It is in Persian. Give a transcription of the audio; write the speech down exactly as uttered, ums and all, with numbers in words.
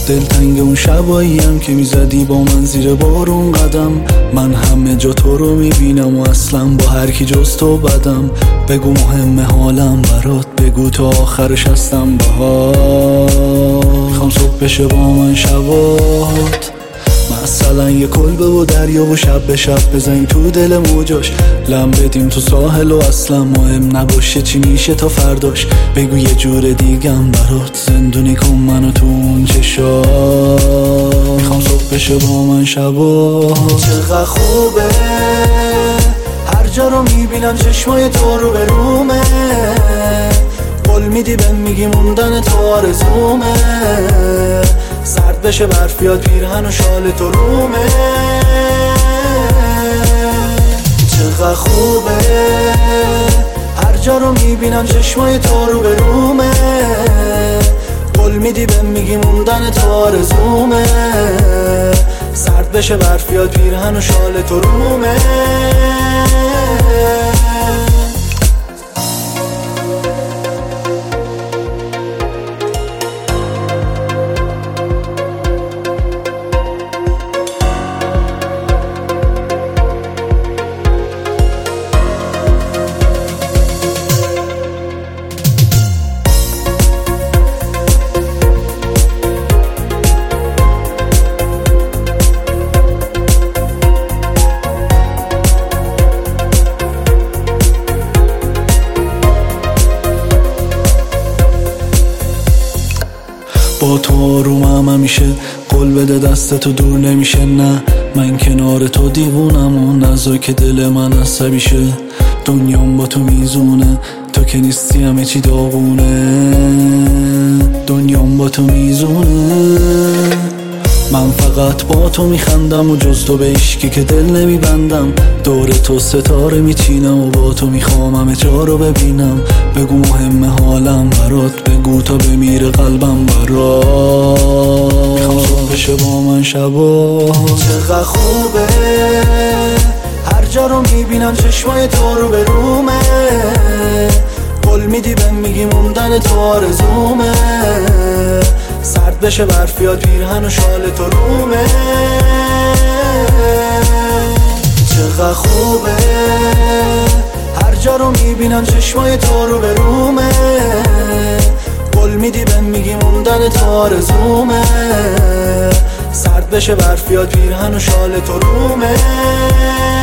دلتنگ اون شباییم که میزدی با من زیر بارون قدم. من همه جا تو رو میبینم و اصلا با هر کی جز تو بدم. بگو مهمه حالم برات، بگو تا آخرش هستم باهات. میخوام صبح بشه با من شبات، مثلا یه کلبه و دریا و شب به شب بزنیم تو دل موجاش. لم بدیم تو ساحل و اصلا مهم نباشه چی میشه تا فرداش. بگو یه جور دیگم برات، زندونی کن منو تو اون چشات. میخوام صبح بشه با من شبات. چقدر خوبه هر جا رو میبینم چشمای تو رو به رومه. قول میدی بهم میگی موندن تو آرزومه. سرد بشه برف بیاد پیرهن و شال تو رومه. چقدر خوبه هر جا رو میبینم چشمای تو رو به رومه. قول میدی بهم میگی موندن تو آرزومه. سرد بشه برف بیاد پیرهن و شال تو رومه. با تو آرومم همیشه، قول بده دست تو دور نمیشه. نه من کنار تو دیوونم و نذار که دل من عصبی شه. دنیام با تو میزونه، تو که نیستی همه چی داغونه. دنیام با تو میزونه، من فقط با تو میخندم و جز تو به عشقی که دل نمیبندم. دور تو ستاره میچینم و با تو میخوام همه جا رو ببینم. بگو مهمه حالم برات، بگو تا بمیره قلبم برات. میخوام صبح بشه با من شبات. چقدر خوبه هر جا رو میبینم چشمای تو رو به رومه. قول میدی بهم میگی موندن تو آرزومه. سرد بشه برف بیاد پیرهن و شال تو رومه. چقدر خوبه هر جا رو میبینم چشمای تو رو به رومه. قول میدی بهم میگی موندن تو آرزومه. سرد بشه برف بیاد پیرهن و شال تو رومه.